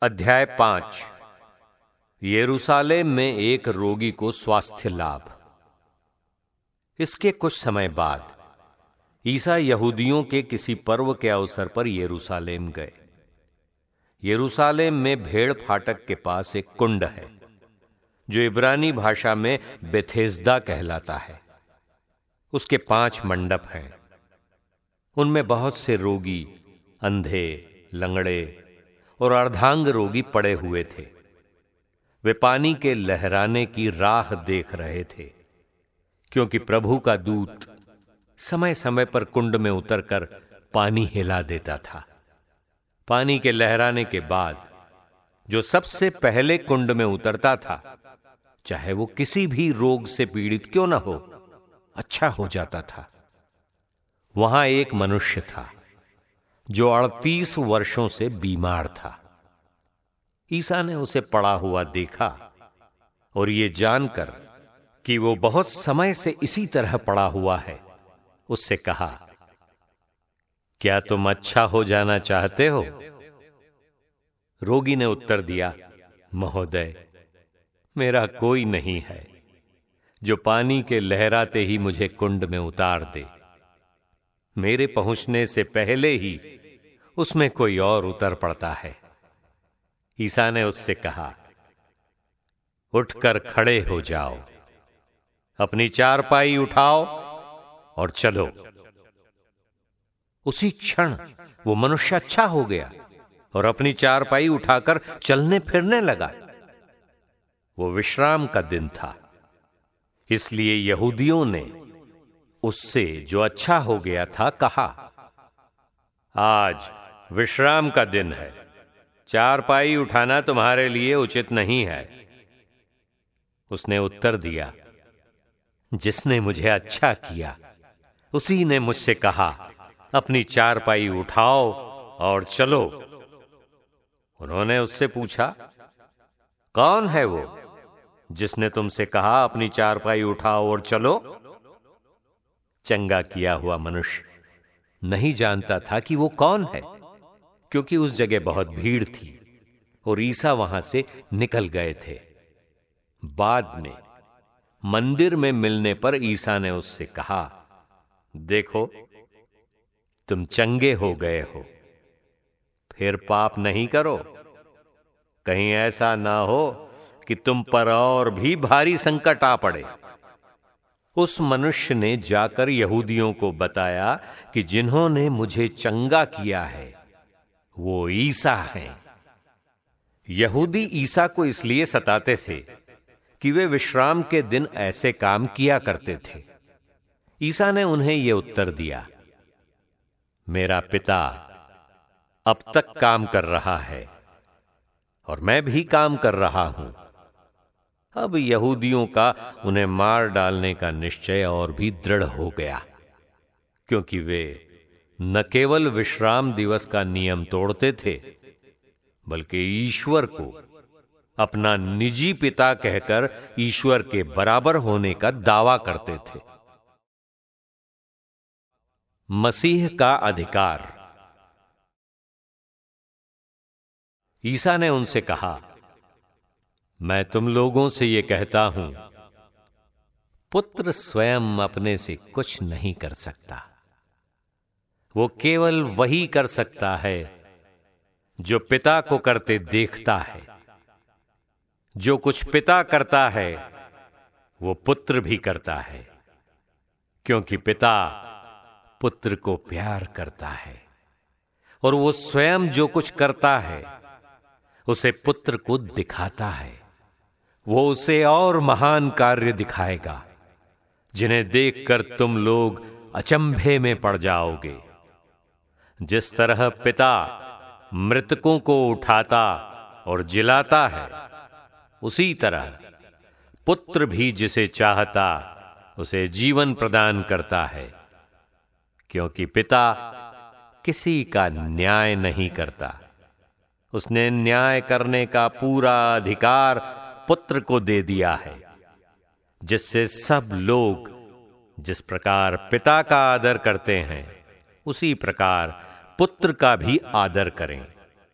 अध्याय 5। यरूशलेम में एक रोगी को स्वास्थ्य लाभ। इसके कुछ समय बाद ईसा यहूदियों के किसी पर्व के अवसर पर यरूशलेम गए। यरूशलेम में भेड़ फाटक के पास एक कुंड है जो इब्रानी भाषा में बेथेस्दा कहलाता है। उसके 5 मंडप हैं। उनमें बहुत से रोगी, अंधे, लंगड़े और अर्धांग रोगी पड़े हुए थे। वे पानी के लहराने की राह देख रहे थे, क्योंकि प्रभु का दूत समय समय पर कुंड में उतरकर पानी हिला देता था। पानी के लहराने के बाद जो सबसे पहले कुंड में उतरता था, चाहे वो किसी भी रोग से पीड़ित क्यों ना हो, अच्छा हो जाता था। वहां एक मनुष्य था जो 38 वर्षों से बीमार था। ईसा ने उसे पड़ा हुआ देखा और ये जानकर कि वो बहुत समय से इसी तरह पड़ा हुआ है, उससे कहा, क्या तुम अच्छा हो जाना चाहते हो? रोगी ने उत्तर दिया, महोदय, मेरा कोई नहीं है जो पानी के लहराते ही मुझे कुंड में उतार दे। मेरे पहुंचने से पहले ही उसमें कोई और उतर पड़ता है। ईसा ने उससे कहा, उठकर खड़े हो जाओ, अपनी चारपाई उठाओ और चलो। उसी क्षण वो मनुष्य अच्छा हो गया और अपनी चारपाई उठाकर चलने फिरने लगा। वो विश्राम का दिन था, इसलिए यहूदियों ने उससे जो अच्छा हो गया था कहा, आज विश्राम का दिन है, चारपाई उठाना तुम्हारे लिए उचित नहीं है। उसने उत्तर दिया, जिसने मुझे अच्छा किया उसी ने मुझसे कहा, अपनी चारपाई उठाओ और चलो। उन्होंने उससे पूछा, कौन है वो जिसने तुमसे कहा अपनी चारपाई उठाओ और चलो? चंगा किया हुआ मनुष्य नहीं जानता था कि वो कौन है, क्योंकि उस जगह बहुत भीड़ थी और ईसा वहां से निकल गए थे। बाद में मंदिर में मिलने पर ईसा ने उससे कहा, देखो, तुम चंगे हो गए हो, फिर पाप नहीं करो, कहीं ऐसा ना हो कि तुम पर और भी भारी संकट आ पड़े। उस मनुष्य ने जाकर यहूदियों को बताया कि जिन्होंने मुझे चंगा किया है वो ईसा है। यहूदी ईसा को इसलिए सताते थे कि वे विश्राम के दिन ऐसे काम किया करते थे। ईसा ने उन्हें यह उत्तर दिया, मेरा पिता अब तक काम कर रहा है और मैं भी काम कर रहा हूं। अब यहूदियों का उन्हें मार डालने का निश्चय और भी दृढ़ हो गया, क्योंकि वे न केवल विश्राम दिवस का नियम तोड़ते थे, बल्कि ईश्वर को अपना निजी पिता कहकर ईश्वर के बराबर होने का दावा करते थे। मसीह का अधिकार। ईसा ने उनसे कहा, मैं तुम लोगों से यह कहता हूं, पुत्र स्वयं अपने से कुछ नहीं कर सकता। वो केवल वही कर सकता है जो पिता को करते देखता है। जो कुछ पिता करता है वो पुत्र भी करता है, क्योंकि पिता पुत्र को प्यार करता है और वो स्वयं जो कुछ करता है उसे पुत्र को दिखाता है। वो उसे और महान कार्य दिखाएगा जिन्हें देखकर तुम लोग अचंभे में पड़ जाओगे। जिस तरह पिता मृतकों को उठाता और जिलाता है, उसी तरह पुत्र भी जिसे चाहता उसे जीवन प्रदान करता है, क्योंकि पिता किसी का न्याय नहीं करता। उसने न्याय करने का पूरा अधिकार पुत्र को दे दिया है, जिससे सब लोग जिस प्रकार पिता का आदर करते हैं, उसी प्रकार पुत्र का भी आदर करें।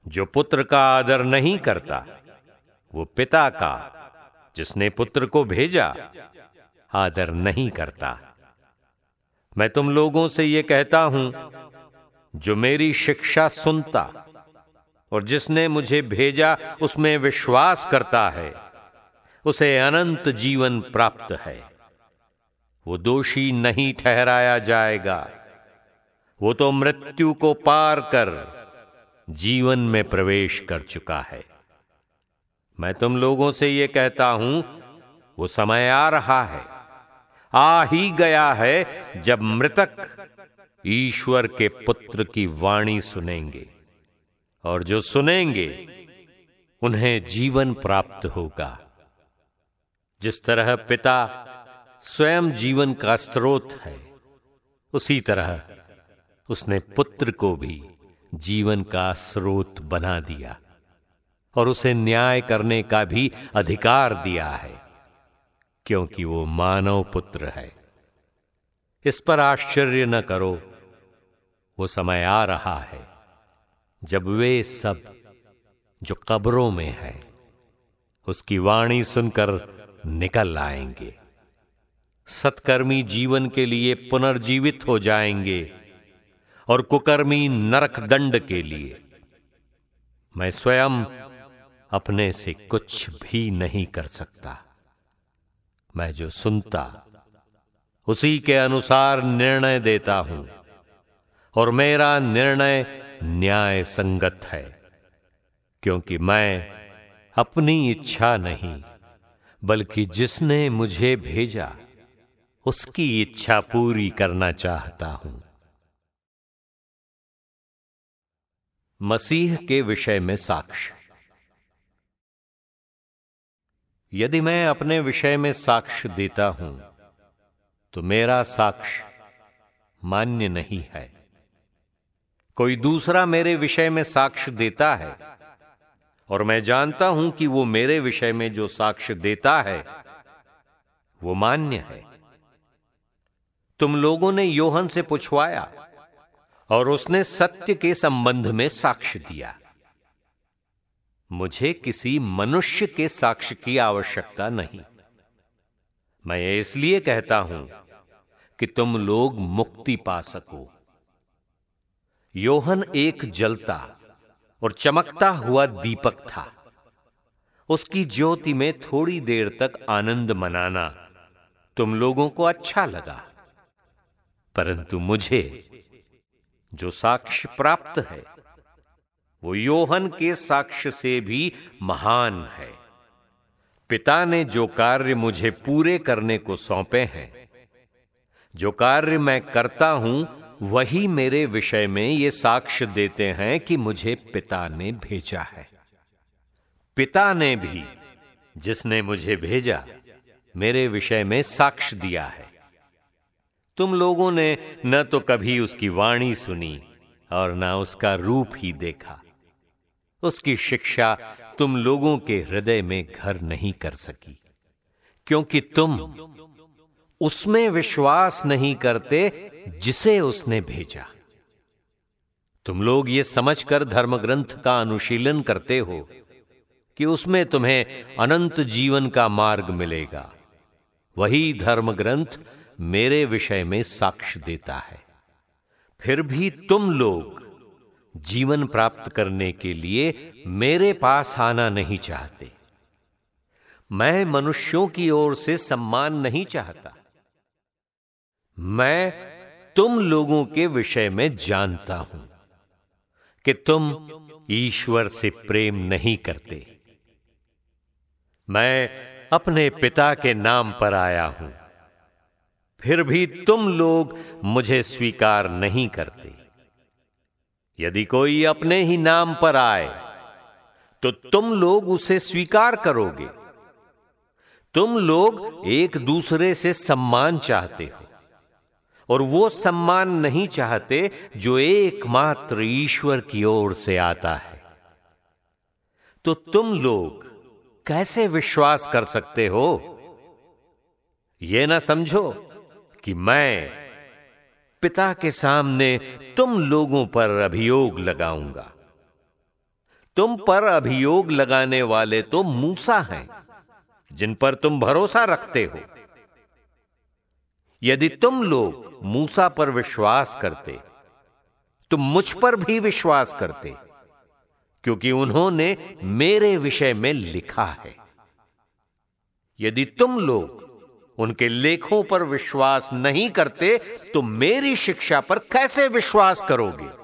जो पुत्र का आदर नहीं करता, वो पिता का, जिसने पुत्र को भेजा, आदर नहीं करता। मैं तुम लोगों से ये कहता हूं, जो मेरी शिक्षा सुनता और जिसने मुझे भेजा उसमें विश्वास करता है, उसे अनंत जीवन प्राप्त है। वो दोषी नहीं ठहराया जाएगा, वो तो मृत्यु को पार कर जीवन में प्रवेश कर चुका है। मैं तुम लोगों से ये कहता हूं, वो समय आ रहा है, आ ही गया है, जब मृतक ईश्वर के पुत्र की वाणी सुनेंगे, और जो सुनेंगे उन्हें जीवन प्राप्त होगा। जिस तरह पिता स्वयं जीवन का स्रोत है, उसी तरह उसने पुत्र को भी जीवन का स्रोत बना दिया और उसे न्याय करने का भी अधिकार दिया है, क्योंकि वो मानव पुत्र है। इस पर आश्चर्य न करो, वो समय आ रहा है जब वे सब जो कब्रों में हैं उसकी वाणी सुनकर निकल आएंगे। सत्कर्मी जीवन के लिए पुनर्जीवित हो जाएंगे और कुकर्मी नरक दंड के लिए। मैं स्वयं अपने से कुछ भी नहीं कर सकता। मैं जो सुनता उसी के अनुसार निर्णय देता हूं, और मेरा निर्णय न्याय संगत है, क्योंकि मैं अपनी इच्छा नहीं बल्कि जिसने मुझे भेजा उसकी इच्छा पूरी करना चाहता हूं। मसीह के विषय में साक्ष्य। यदि मैं अपने विषय में साक्ष्य देता हूं तो मेरा साक्ष्य मान्य नहीं है। कोई दूसरा मेरे विषय में साक्ष्य देता है और मैं जानता हूं कि वो मेरे विषय में जो साक्ष्य देता है वो मान्य है। तुम लोगों ने योहन से पूछवाया और उसने सत्य के संबंध में साक्ष्य दिया। मुझे किसी मनुष्य के साक्ष्य की आवश्यकता नहीं। मैं ये इसलिए कहता हूं कि तुम लोग मुक्ति पा सको। योहन एक जलता और चमकता हुआ दीपक था। उसकी ज्योति में थोड़ी देर तक आनंद मनाना तुम लोगों को अच्छा लगा, परंतु मुझे जो साक्ष्य प्राप्त है वो योहन के साक्ष्य से भी महान है। पिता ने जो कार्य मुझे पूरे करने को सौंपे हैं, जो कार्य मैं करता हूं, वही मेरे विषय में ये साक्ष्य देते हैं कि मुझे पिता ने भेजा है। पिता ने भी, जिसने मुझे भेजा, मेरे विषय में साक्ष्य दिया है। तुम लोगों ने न तो कभी उसकी वाणी सुनी और न उसका रूप ही देखा। उसकी शिक्षा तुम लोगों के हृदय में घर नहीं कर सकी, क्योंकि तुम उसमें विश्वास नहीं करते जिसे उसने भेजा। तुम लोग ये समझकर धर्म ग्रंथ का अनुशीलन करते हो कि उसमें तुम्हें अनंत जीवन का मार्ग मिलेगा। वही धर्म ग्रंथ मेरे विषय में साक्ष्य देता है। फिर भी तुम लोग जीवन प्राप्त करने के लिए मेरे पास आना नहीं चाहते। मैं मनुष्यों की ओर से सम्मान नहीं चाहता। मैं तुम लोगों के विषय में जानता हूं कि तुम ईश्वर से प्रेम नहीं करते। मैं अपने पिता के नाम पर आया हूं, फिर भी तुम लोग मुझे स्वीकार नहीं करते। यदि कोई अपने ही नाम पर आए तो तुम लोग उसे स्वीकार करोगे। तुम लोग एक दूसरे से सम्मान चाहते हो और वो सम्मान नहीं चाहते जो एकमात्र ईश्वर की ओर से आता है। तो तुम लोग कैसे विश्वास कर सकते हो? ये ना समझो कि मैं पिता के सामने तुम लोगों पर अभियोग लगाऊंगा। तुम पर अभियोग लगाने वाले तो मूसा हैं, जिन पर तुम भरोसा रखते हो। यदि तुम लोग मूसा पर विश्वास करते तो मुझ पर भी विश्वास करते, क्योंकि उन्होंने मेरे विषय में लिखा है। यदि तुम लोग उनके लेखों पर विश्वास नहीं करते तो मेरी शिक्षा पर कैसे विश्वास करोगे?